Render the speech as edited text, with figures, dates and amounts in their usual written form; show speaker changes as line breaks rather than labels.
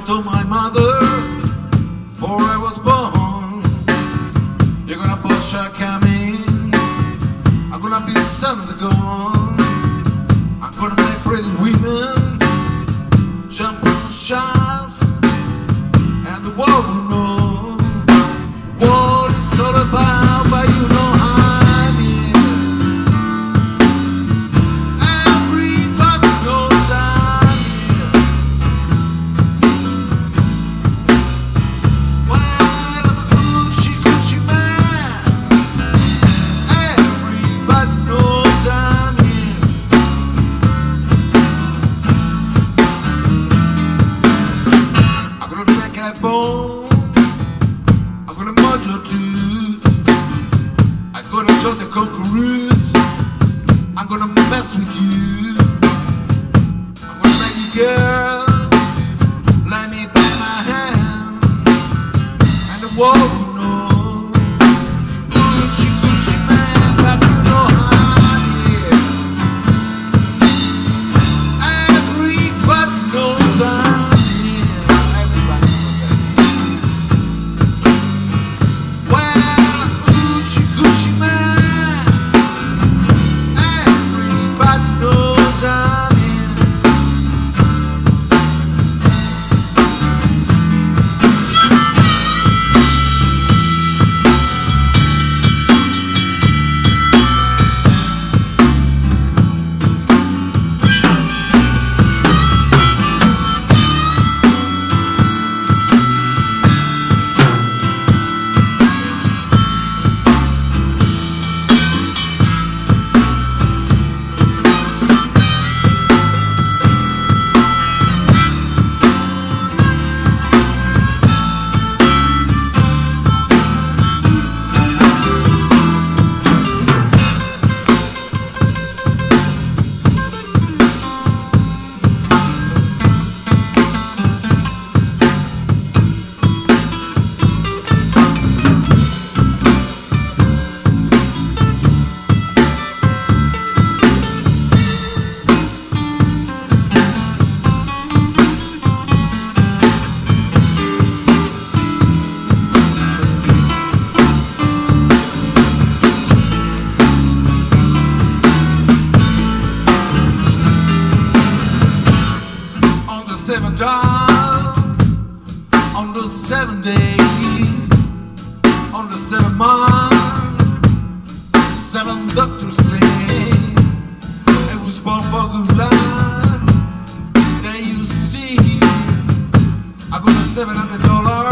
down to my mother before I was born. You're gonna push her coming. I'm gonna be the son of the gun. I'm gonna make pretty women jump and shout, and the world will know what it's all about. But you know I'm here. Everybody knows I'm here. Well, I'm a coochie coochie man. Everybody knows I'm here. I'm gonna break a bone. I'm gonna merge your tooth. I'm gonna show the conquerors. I'm gonna mess with you. I'm gonna make you girl. Let me put my hand. And the world will know. Gucci, Gucci man, but you know I'm here. Everybody knows I'm here. Everybody knows I'm here. Well, Gucci, Gucci man. Everybody knows I'm here. On the seventh dial, on the seventh day, on the seventh month, seven doctors say it was born for good luck. There you see, I got a $700